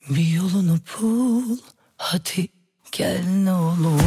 Bir yolunu bul, hadi gel ne olur.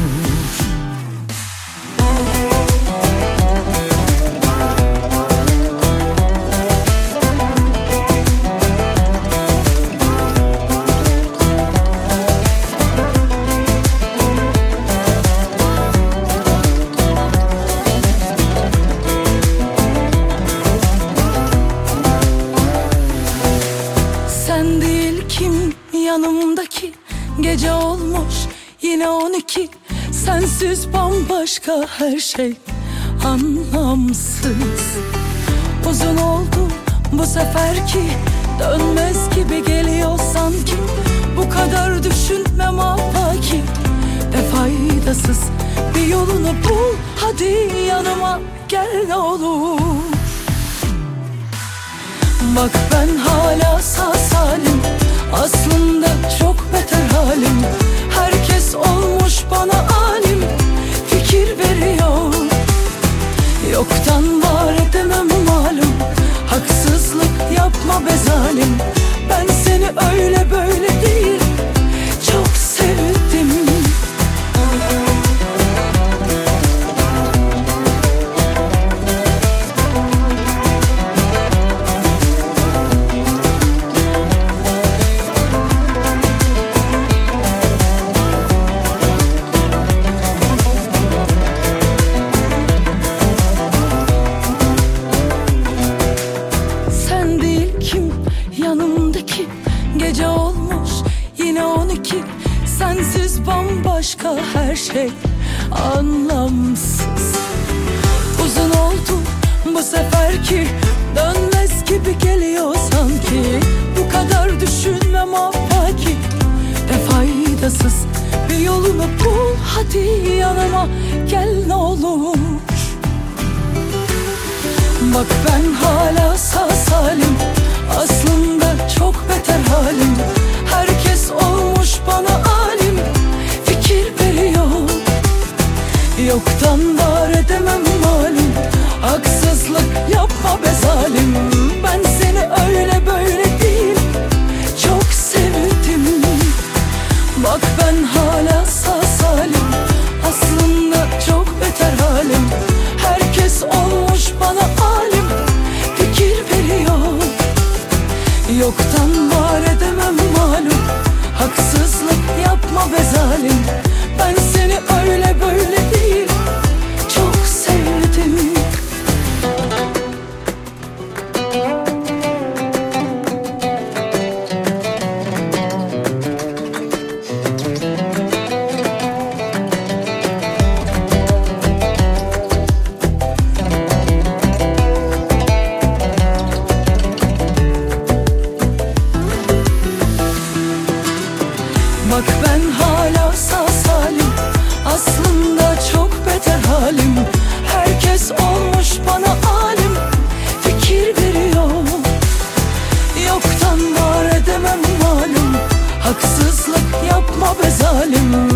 Sen değil kim yanımdaki, gece olmuş yine 12. Sensiz bambaşka her şey anlamsız. Uzun oldu bu seferki, dönmez gibi geliyor sanki. Bu kadar düşünmem apaki ve faydasız. Bir yolunu bul, hadi yanıma gel ne olur. Bak ben hala sağ salim, aslında çok beter halim. Herkes olmuş bana alim, fikir veriyor. Yoktan var edemem malum, haksızlık yapma be zalim. Ben seni öyle böyle değil, çok sevdim. Yanımdaki, gece olmuş yine 12. Sensiz bambaşka her şey anlamsız. Uzun oldu bu seferki, dönmez gibi geliyor sanki. Bu kadar düşünmem afaki ve faydasız. Bir yolunu bul, hadi yanıma gel ne olur. Bak ben hala sağ salim, aslında çok beter halim. Herkes olmuş bana alim, fikir veriyor. Yoktan var edemem malum, haksızlık yapma be zalim. Ben seni öyle böyle değil, çok sevdim. Bak ben hala sağ salim, aslında çok beter halim. Herkes olmuş bana alim, fikir veriyor. Yoktan var edemem malum, haksızlık yapma be zalim. Ben seni öyle böyle değil, çok sevdim. Bak ben hala sağ salim, aslında çok beter halim. Herkes olmuş bana alim, fikir veriyor. Yoktan var edemem malum, haksızlık yapma be zalim.